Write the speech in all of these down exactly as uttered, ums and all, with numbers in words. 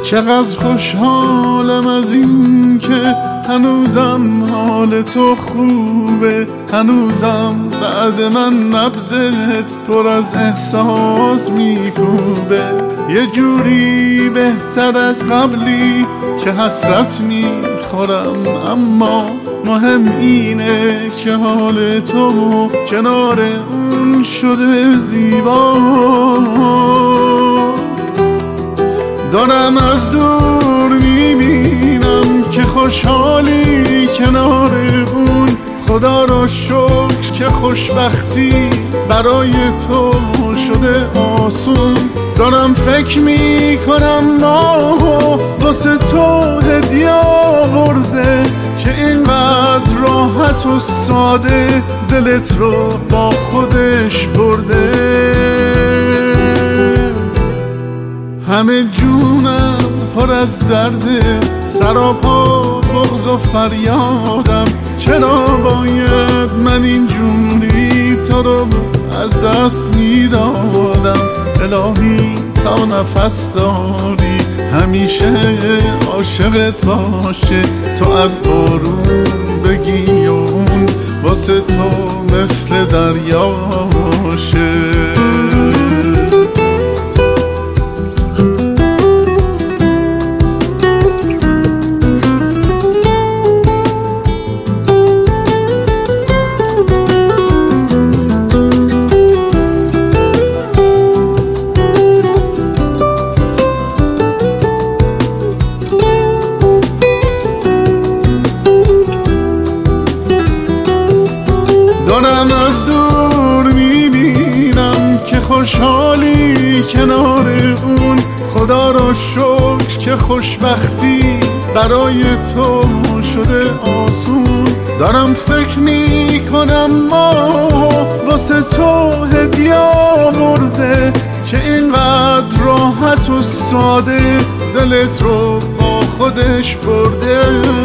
چقدر خوشحالم از این که هنوزم حال تو خوبه، هنوزم بعد من نبضت پر از احساس میکوبه. یه جوری بهتر از قبلی که حسرت میخورم، اما مهم اینه که حال تو کنار اون شده زیبا. دارم از دور میبینم که خوشحالی کنار اون. خدا را شکر که خوشبختی برای تو شده آسون. دارم فکر میکنم ما واسه تو هدیه آورده که اینقدر راحت و ساده دلت رو با خودش برده. همه جونم پر از درده، سراپا بغض و فریادم. چرا باید من اینجوری تو رو از دست میدادم؟ الهی تا نفس داری همیشه عاشقت باشه. تو از بارون بگی و اون واسه تو مثل دریا باشه. دارم از دور میبینم که خوشحالی کنار اون. خدا را شکر که خوشبختی برای تو شده آسون. دارم فکر میکنم ما واسه تو هدیه آورده که اینقدر راحت و ساده دلت رو با خودش برده.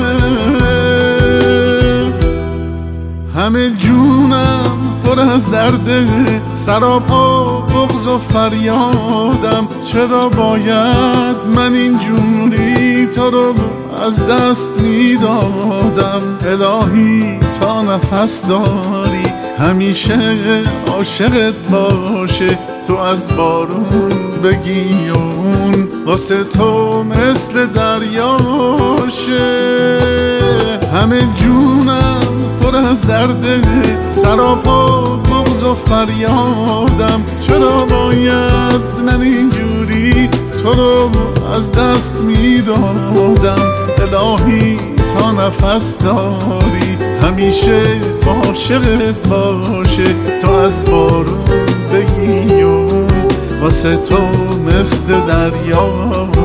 همه جونم پر از درده، سراپا بغض و فریادم. چرا باید من اینجوری تو رو از دست میدادم؟ الهی تا نفس داری همیشه عاشقت باشه. تو از بارون بگی و اون واسه تو مثل دریا باشه. همه جونم پر از درده، سراپا بغض و فریادم. چرا باید من اینجوری تو رو از دست میدادم؟ الهی تا نفس داری همیشه عاشقت باشه. تو از بارون بگی و واسه تو مثل دریا